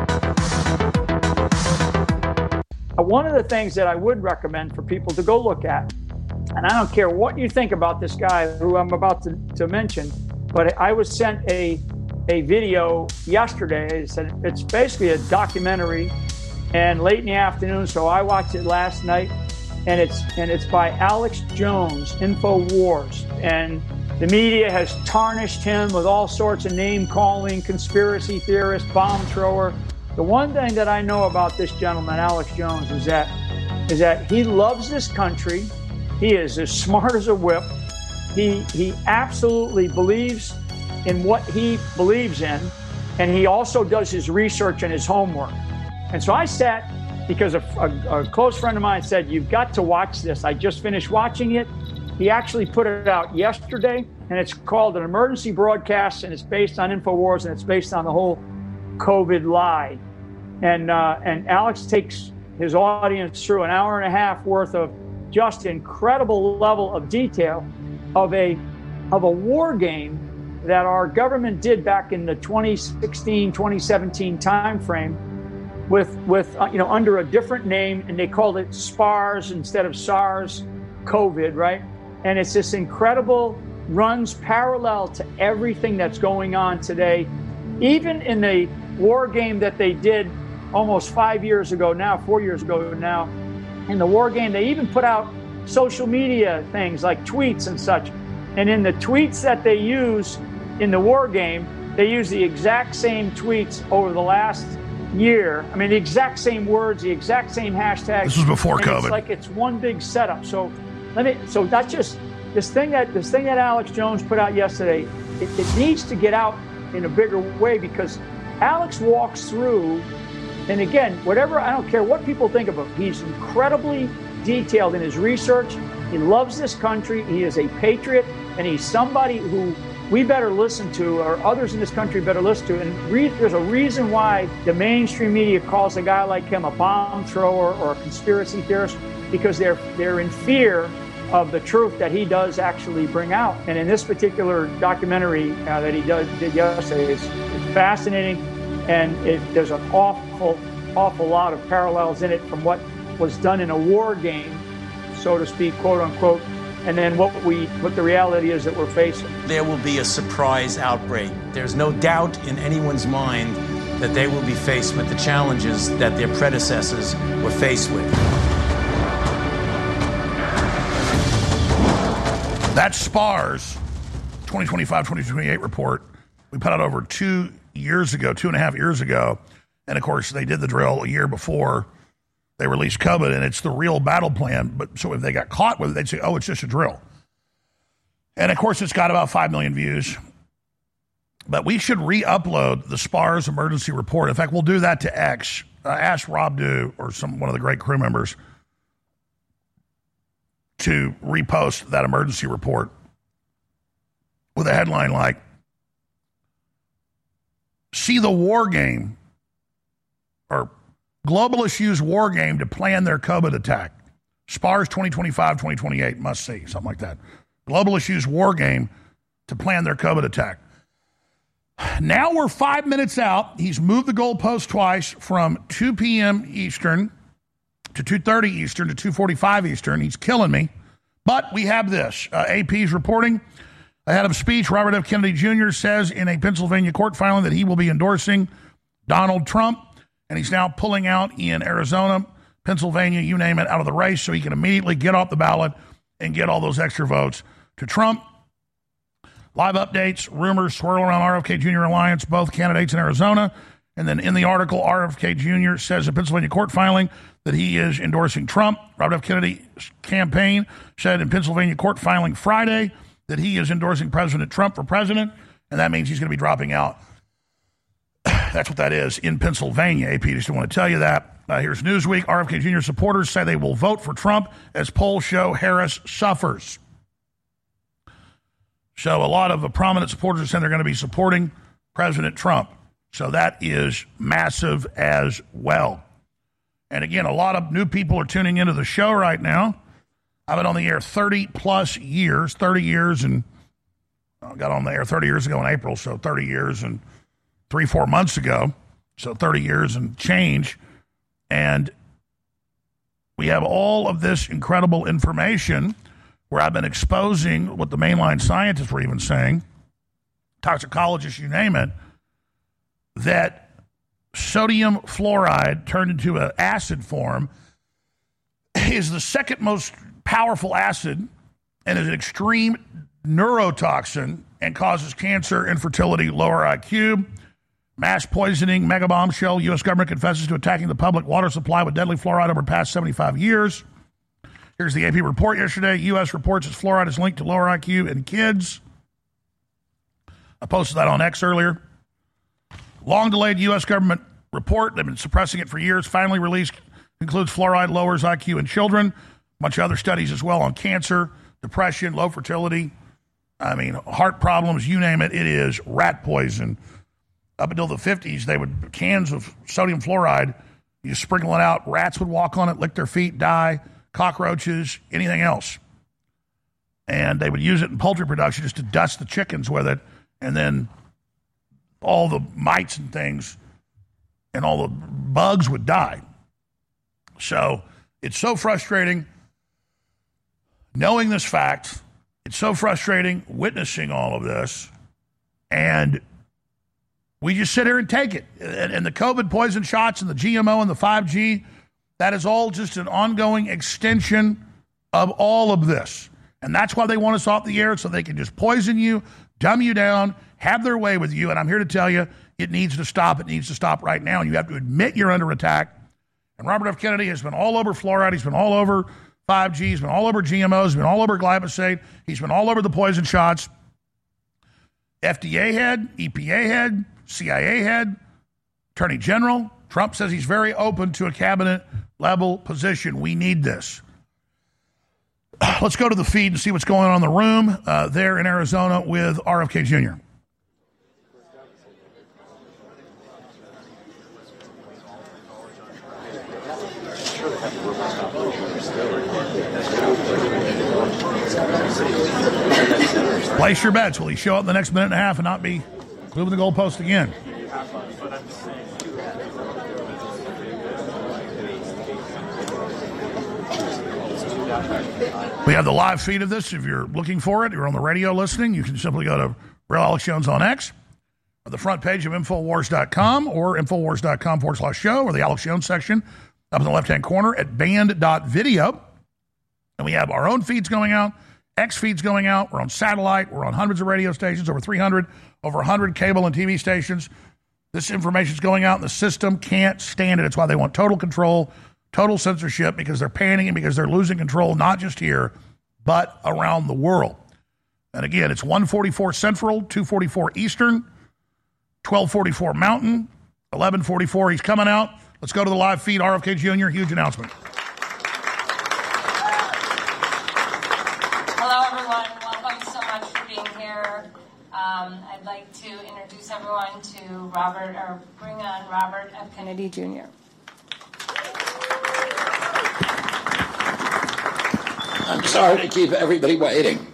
One of the things that I would recommend for people to go look at, and I don't care what you think about this guy who I'm about to mention, but I was sent a video yesterday. It's basically a documentary, and late in the afternoon, so I watched it last night, and it's by Alex Jones, InfoWars, and the media has tarnished him with all sorts of name-calling, conspiracy theorist, bomb thrower. The one thing that I know about this gentleman, Alex Jones, is that he loves this country. He is as smart as a whip. He absolutely believes in what he believes in, and he also does his research and his homework. And so I sat, because a close friend of mine said, "You've got to watch this." I just finished watching it. He actually put it out yesterday, and it's called An Emergency Broadcast, and it's based on InfoWars, and it's based on the whole COVID lie. And Alex takes his audience through an hour and a half worth of just incredible level of detail of a war game that our government did back in the 2016, 2017 timeframe with under a different name, and they called it SPARS instead of SARS COVID, right? And it's this incredible, runs parallel to everything that's going on today. Even in the war game that they did almost 4 years ago now, in the war game, they even put out social media things like tweets and such. And in the tweets that they use in the war game, they use the exact same tweets over the last year. I mean, the exact same words, the exact same hashtags. This was before COVID. It's like it's one big setup. So that's just this thing that Alex Jones put out yesterday. It needs to get out in a bigger way, because Alex walks through, and again, I don't care what people think of him, he's incredibly detailed in his research. He loves this country. He is a patriot, and he's somebody who we better listen to, or others in this country better listen to. And there's a reason why the mainstream media calls a guy like him a bomb thrower or a conspiracy theorist, because they're in fear of the truth that he does actually bring out. And in this particular documentary that he did yesterday, it's fascinating, and there's an awful lot of parallels in it from what was done in a war game, so to speak, quote unquote, and then what the reality is that we're facing. There will be a surprise outbreak. There's no doubt in anyone's mind that they will be faced with the challenges that their predecessors were faced with. That's SPARS 2025-2028 report we put out over 2 years ago, 2.5 years ago. And of course, they did the drill a year before they released COVID, and it's the real battle plan. But so if they got caught with it, they'd say, oh, it's just a drill. And of course, it's got about 5 million views. But we should re-upload the SPARS emergency report. In fact, we'll do that to X. Ask Rob Dew or one of the great crew members to repost that emergency report with a headline like, "See the war game," or "Globalists use war game to plan their COVID attack. SPARS 2025-2028, must see," something like that. Globalists use war game to plan their COVID attack. Now we're 5 minutes out. He's moved the goalpost twice from 2 p.m. Eastern to 2:30 Eastern to 2:45 Eastern. He's killing me. But we have this. AP's reporting. Ahead of speech, Robert F. Kennedy Jr. says in a Pennsylvania court filing that he will be endorsing Donald Trump, and he's now pulling out in Arizona, Pennsylvania, you name it, out of the race so he can immediately get off the ballot and get all those extra votes to Trump. Live updates, rumors swirl around RFK Jr. alliance, both candidates in Arizona. And then in the article, RFK Jr. says in Pennsylvania court filing that he is endorsing Trump. Robert F. Kennedy's campaign said in Pennsylvania court filing Friday that he is endorsing President Trump for president, and that means he's going to be dropping out. That's what that is in Pennsylvania. AP just didn't want to tell you that. Here's Newsweek. RFK Jr. supporters say they will vote for Trump as polls show Harris suffers. So a lot of prominent supporters are saying they're going to be supporting President Trump. So that is massive as well. And again, a lot of new people are tuning into the show right now. I've been on the air 30 years, and I got on the air 30 years ago in April, so 30 years and 3-4 months ago, so 30 years and change. And we have all of this incredible information where I've been exposing what the mainline scientists were even saying, toxicologists, you name it, that sodium fluoride turned into an acid form is the second most powerful acid and is an extreme neurotoxin and causes cancer, infertility, lower IQ, mass poisoning, mega bombshell. U.S. government confesses to attacking the public water supply with deadly fluoride over the past 75 years. Here's the AP report yesterday. U.S. reports its fluoride is linked to lower IQ in kids. I posted that on X earlier. Long-delayed U.S. government report, they've been suppressing it for years, finally released, includes fluoride lowers IQ in children. A bunch of other studies as well on cancer, depression, low fertility, heart problems, you name it. It is rat poison. Up until the 50s, they would, cans of sodium fluoride, you sprinkle it out, rats would walk on it, lick their feet, die, cockroaches, anything else. And they would use it in poultry production just to dust the chickens with it, and then all the mites and things and all the bugs would die. So it's so frustrating knowing this fact. It's so frustrating witnessing all of this. And we just sit here and take it. And the COVID poison shots and the GMO and the 5G, that is all just an ongoing extension of all of this. And that's why they want us off the air, so they can just poison you, dumb you down, have their way with you. And I'm here to tell you, it needs to stop. It needs to stop right now. And you have to admit you're under attack. And Robert F. Kennedy has been all over fluoride. He's been all over 5G. He's been all over GMOs. He's been all over glyphosate. He's been all over the poison shots. FDA head, EPA head, CIA head, Attorney General. Trump says he's very open to a cabinet-level position. We need this. Let's go to the feed and see what's going on in the room there in Arizona with RFK Jr. Place your bets. Will he show up in the next minute and a half and not be moving the goalpost again? We have the live feed of this. If you're looking for it, you're on the radio listening, you can simply go to Real Alex Jones on X, or the front page of Infowars.com, or Infowars.com/show, or the Alex Jones section up in the left-hand corner at band.video. And we have our own feeds going out, X feeds going out. We're on satellite. We're on hundreds of radio stations, over 300, over 100 cable and TV stations. This information is going out, and the system can't stand it. It's why they want total control, total censorship, because they're panicking, because they're losing control, not just here, but around the world. And again, it's 1:44 Central, 2:44 Eastern, 12:44 Mountain, 11:44. He's coming out. Let's go to the live feed. RFK Jr., huge announcement. Hello, everyone. Welcome so much for being here. I'd like to introduce everyone to Robert, or bring on Robert F. Kennedy Jr. I'm sorry to keep everybody waiting.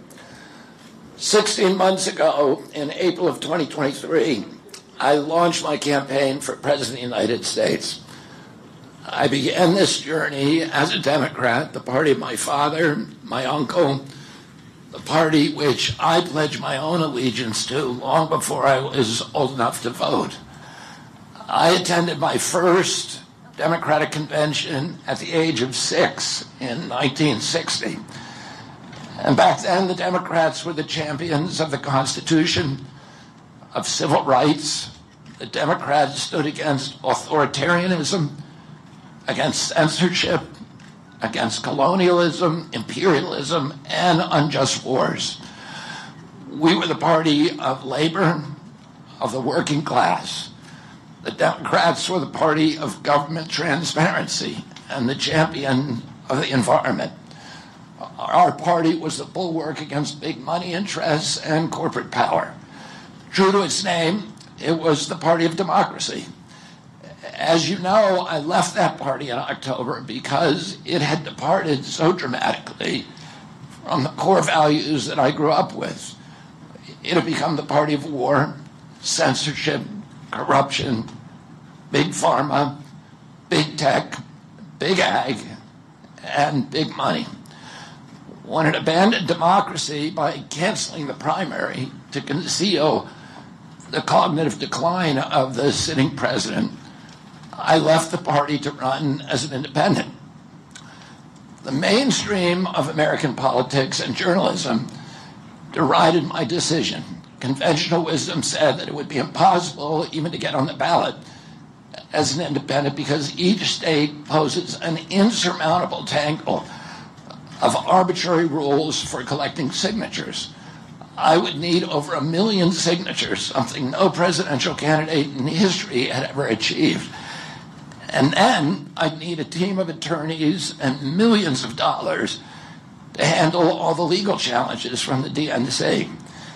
16 months ago, in April of 2023, I launched my campaign for President of the United States. I began this journey as a Democrat, the party of my father, my uncle, the party which I pledged my own allegiance to long before I was old enough to vote. I attended my first Democratic convention at the age of 6 in 1960. And back then, the Democrats were the champions of the Constitution, of civil rights. The Democrats stood against authoritarianism, against censorship, against colonialism, imperialism, and unjust wars. We were the party of labor, of the working class. The Democrats were the party of government transparency and the champion of the environment. Our party was the bulwark against big money interests and corporate power. True to its name, it was the party of democracy. As you know, I left that party in October because it had departed so dramatically from the core values that I grew up with. It had become the party of war, censorship, corruption, big pharma, big tech, big ag, and big money. When it abandoned democracy by canceling the primary to conceal the cognitive decline of the sitting president, I left the party to run as an independent. The mainstream of American politics and journalism derided my decision. Conventional wisdom said that it would be impossible even to get on the ballot as an independent because each state poses an insurmountable tangle of arbitrary rules for collecting signatures. I would need over 1 million signatures, something no presidential candidate in history had ever achieved. And then I'd need a team of attorneys and millions of dollars to handle all the legal challenges from the DNC.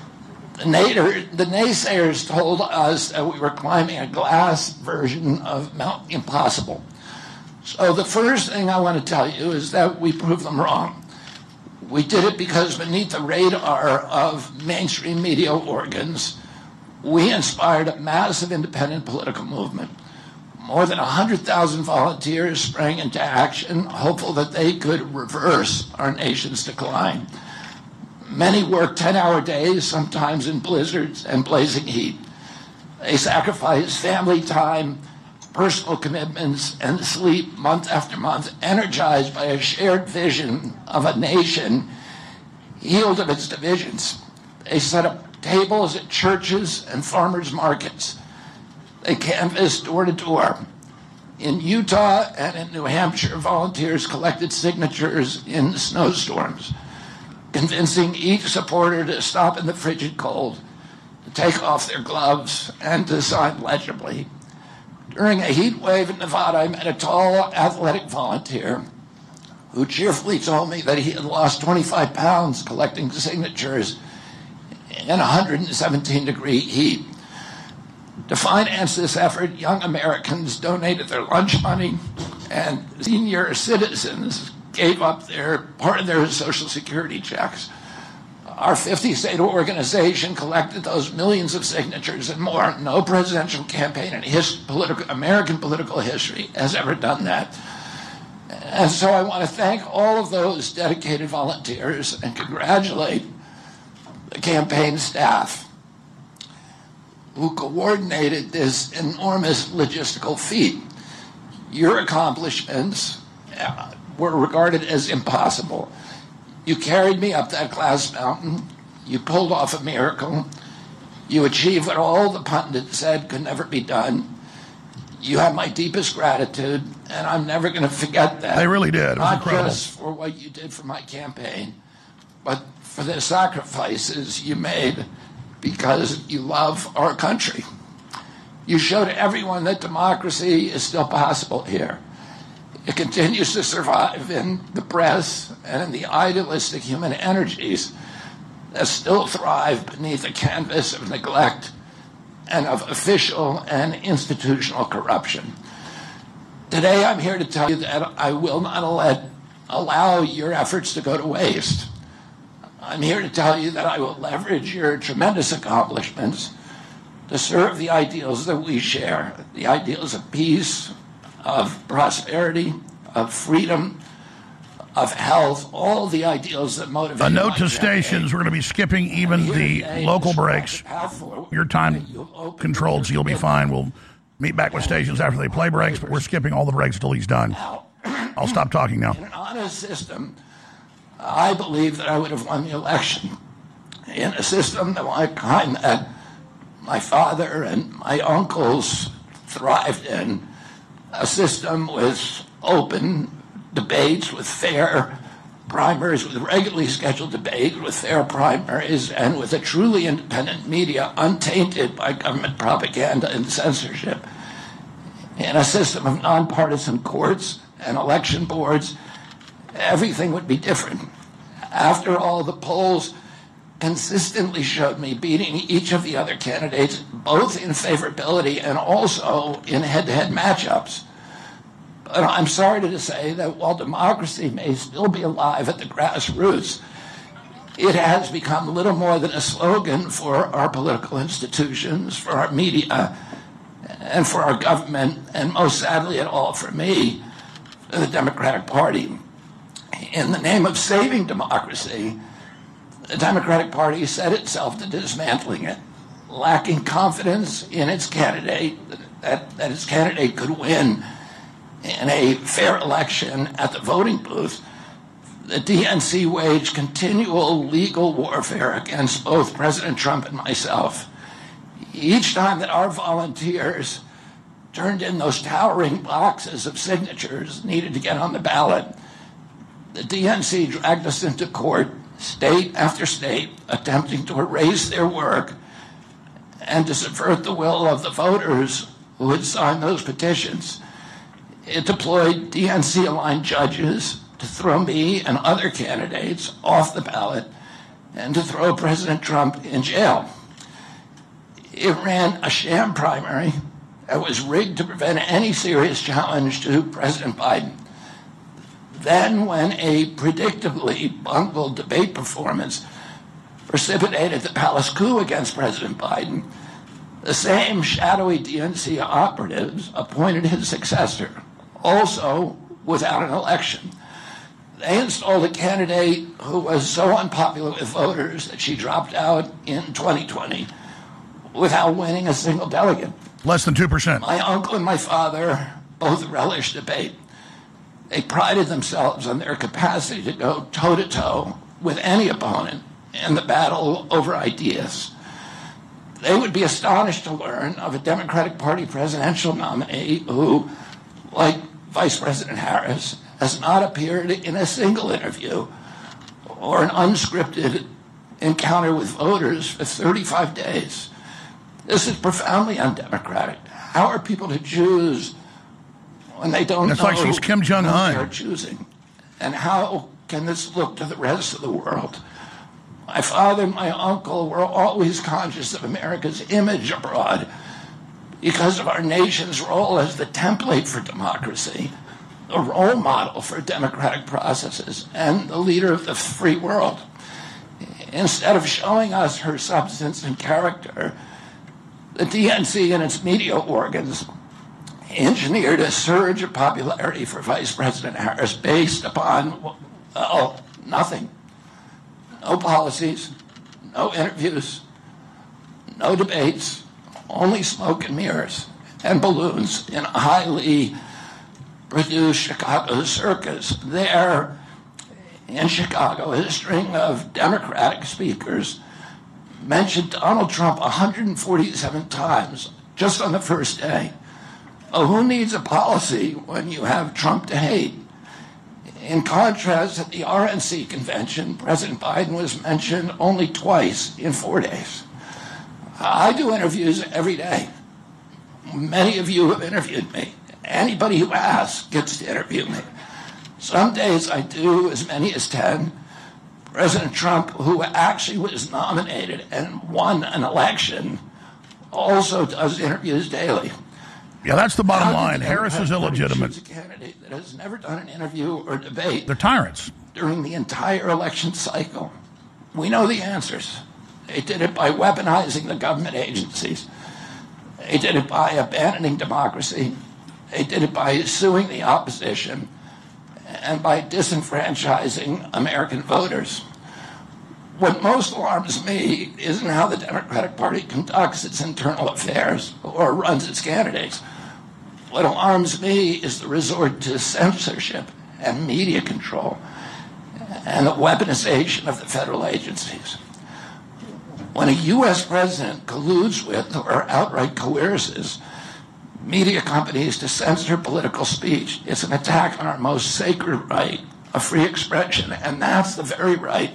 The naysayers told us that we were climbing a glass version of Mount Impossible. So the first thing I want to tell you is that we proved them wrong. We did it because beneath the radar of mainstream media organs, we inspired a massive independent political movement. More than 100,000 volunteers sprang into action, hopeful that they could reverse our nation's decline. Many worked 10-hour days, sometimes in blizzards and blazing heat. They sacrificed family time, personal commitments, and sleep month after month, energized by a shared vision of a nation healed of its divisions. They set up tables at churches and farmers' markets. They canvassed door to door. In Utah and in New Hampshire, volunteers collected signatures in snowstorms, convincing each supporter to stop in the frigid cold, to take off their gloves, and to sign legibly. During a heat wave in Nevada, I met a tall, athletic volunteer who cheerfully told me that he had lost 25 pounds collecting signatures in 117-degree heat. To finance this effort, young Americans donated their lunch money, and senior citizens gave up part of their Social Security checks. Our 50-state organization collected those millions of signatures and more. No presidential campaign in American political history has ever done that. And so I want to thank all of those dedicated volunteers and congratulate the campaign staff who coordinated this enormous logistical feat. Your accomplishments were regarded as impossible. You carried me up that glass mountain. You pulled off a miracle. You achieved what all the pundits said could never be done. You have my deepest gratitude, and I'm never going to forget that. They really did. It was incredible. Not just for what you did for my campaign, but for the sacrifices you made because you love our country. You showed everyone that democracy is still possible here. It continues to survive in the press and in the idealistic human energies that still thrive beneath a canvas of neglect and of official and institutional corruption. Today, I'm here to tell you that I will not allow your efforts to go to waste. I'm here to tell you that I will leverage your tremendous accomplishments to serve the ideals that we share, the ideals of peace, of prosperity, of freedom, of health, all the ideals that motivate. A note to stations, we're going to be skipping even the local breaks. Your time controlled, so you'll be fine. We'll meet back with stations after they play breaks, but we're skipping all the breaks until he's done. I'll stop talking now. In an honest system, I believe that I would have won the election. In a system the kind that my father and my uncles thrived in, a system with open debates, with fair primaries, with regularly scheduled debates, with fair primaries, and with a truly independent media untainted by government propaganda and censorship. In a system of nonpartisan courts and election boards, everything would be different. After all, the polls consistently showed me beating each of the other candidates, both in favorability and also in head-to-head matchups. But I'm sorry to say that while democracy may still be alive at the grassroots, it has become little more than a slogan for our political institutions, for our media, and for our government, and most sadly at all for me, for the Democratic Party. In the name of saving democracy, the Democratic Party set itself to dismantling it, lacking confidence in its candidate, that its candidate could win in a fair election at the voting booth. The DNC waged continual legal warfare against both President Trump and myself. Each time that our volunteers turned in those towering boxes of signatures needed to get on the ballot, the DNC dragged us into court, state after state, attempting to erase their work and to subvert the will of the voters who had signed those petitions. It deployed DNC-aligned judges to throw me and other candidates off the ballot and to throw President Trump in jail. It ran a sham primary that was rigged to prevent any serious challenge to President Biden. Then, when a predictably bungled debate performance precipitated the palace coup against President Biden, the same shadowy DNC operatives appointed his successor, also without an election. They installed a candidate who was so unpopular with voters that she dropped out in 2020 without winning a single delegate. Less than 2%. My uncle and my father both relished debate. They prided themselves on their capacity to go toe-to-toe with any opponent in the battle over ideas. They would be astonished to learn of a Democratic Party presidential nominee who, like Vice President Harris, has not appeared in a single interview or an unscripted encounter with voters for 35 days. This is profoundly undemocratic. How are people to choose when they don't know like she's Kim Jong-un. who they're choosing? And how can this look to the rest of the world? My father and my uncle were always conscious of America's image abroad because of our nation's role as the template for democracy, the role model for democratic processes, and the leader of the free world. Instead of showing us her substance and character, the DNC and its media organs engineered a surge of popularity for Vice President Harris based upon, well, nothing. No policies, no interviews, no debates, only smoke and mirrors and balloons in a highly produced Chicago circus. There in Chicago, a string of Democratic speakers mentioned Donald Trump 147 times just on the first day. Oh, who needs a policy when you have Trump to hate? In contrast, at the RNC convention, President Biden was mentioned only twice in 4 days. I do interviews every day. Many of you have interviewed me. Anybody who asks gets to interview me. Some days I do as many as 10. President Trump, who actually was nominated and won an election, also does interviews daily. Yeah, that's the bottom line. Harris is illegitimate. A candidate that has never done an interview or debate. They're tyrants. During the entire election cycle. We know the answers. They did it by weaponizing the government agencies. They did it by abandoning democracy. They did it by suing the opposition and by disenfranchising American voters. What most alarms me isn't how the Democratic Party conducts its internal affairs or runs its candidates. What alarms me is the resort to censorship and media control and the weaponization of the federal agencies. When a U.S. president colludes with or outright coerces media companies to censor political speech, it's an attack on our most sacred right of free expression, and that's the very right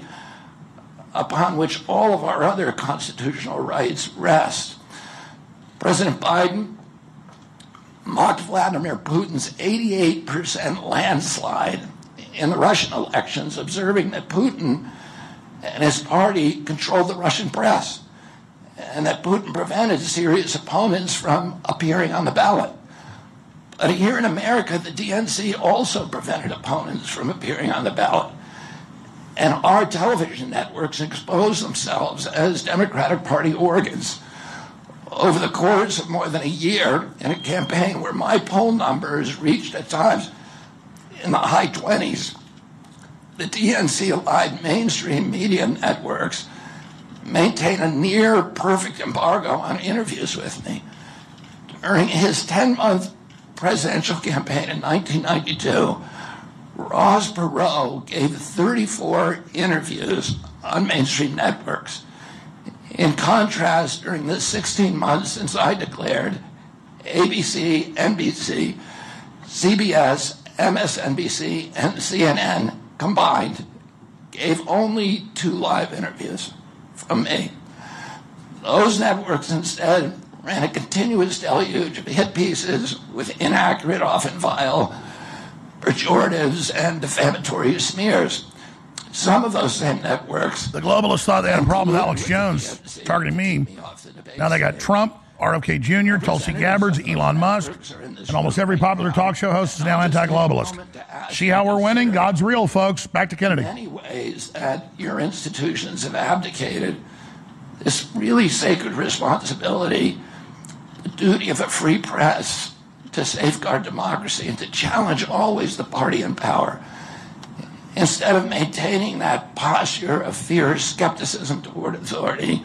upon which all of our other constitutional rights rest. President Biden mocked Vladimir Putin's 88% landslide in the Russian elections, observing that Putin and his party controlled the Russian press and that Putin prevented serious opponents from appearing on the ballot. But here in America, the DNC also prevented opponents from appearing on the ballot. And our television networks expose themselves as Democratic Party organs. Over the course of more than a year, in a campaign where my poll numbers reached at times in the high 20s, the DNC-allied mainstream media networks maintain a near-perfect embargo on interviews with me. During his 10-month presidential campaign in 1992, Ross Perot gave 34 interviews on mainstream networks. In contrast, during the 16 months since I declared, ABC, NBC, CBS, MSNBC, and CNN combined gave only 2 live interviews from me. Those networks instead ran a continuous deluge of hit pieces with inaccurate, often vile, pejoratives and defamatory smears. Some of those same networks... The globalists thought they had a problem with Alex Jones targeting me. Now they got Trump, RFK Jr., Tulsi Gabbard, Elon Musk, and almost every popular talk show host is now anti-globalist. See how we're winning? God's real, folks. Back to Kennedy. In many ways that your institutions have abdicated this really sacred responsibility, the duty of a free press to safeguard democracy and to challenge always the party in power. Instead of maintaining that posture of fierce skepticism toward authority,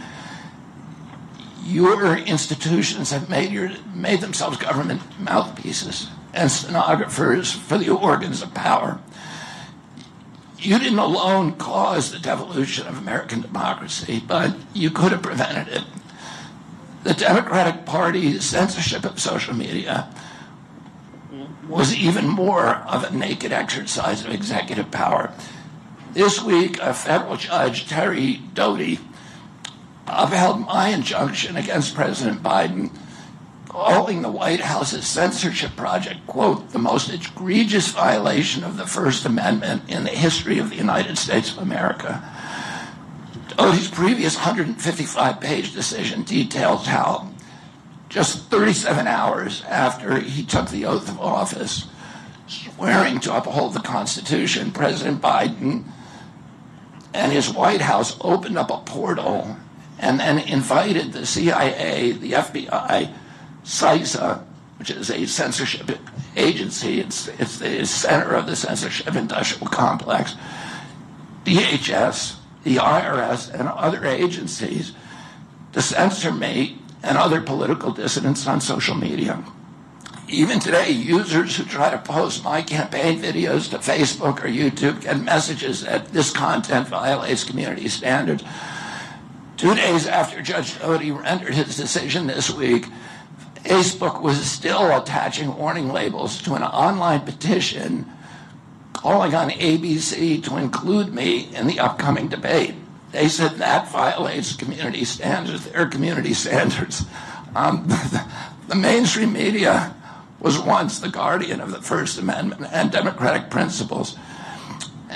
your institutions have made themselves government mouthpieces and stenographers for the organs of power. You didn't alone cause the devolution of American democracy, but you could have prevented it. The Democratic Party's censorship of social media was even more of a naked exercise of executive power. This week, a federal judge, Terry Doty, upheld my injunction against President Biden, calling the White House's censorship project, quote, the most egregious violation of the First Amendment in the history of the United States of America. Doty's previous 155-page decision details how just 37 hours after he took the oath of office, swearing to uphold the Constitution, President Biden and his White House opened up a portal and then invited the CIA, the FBI, CISA, which is a censorship agency, it's the center of the censorship industrial complex, DHS, the IRS, and other agencies to censor me and other political dissidents on social media. Even today, users who try to post my campaign videos to Facebook or YouTube get messages that this content violates community standards. 2 days after Judge Doty rendered his decision this week, Facebook was still attaching warning labels to an online petition calling on ABC to include me in the upcoming debate. They said that violates community standards, their community standards. The mainstream media was once the guardian of the First Amendment and democratic principles.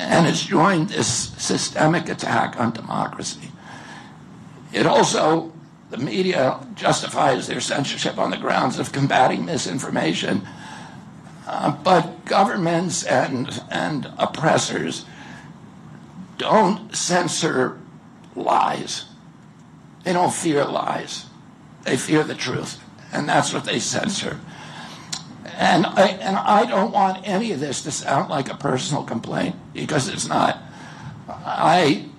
and has joined this systemic attack on democracy. It also, the media justifies their censorship on the grounds of combating misinformation, but governments and oppressors don't censor lies. They don't fear lies. They fear the truth, and that's what they censor. And I don't want any of this to sound like a personal complaint, because it's not. I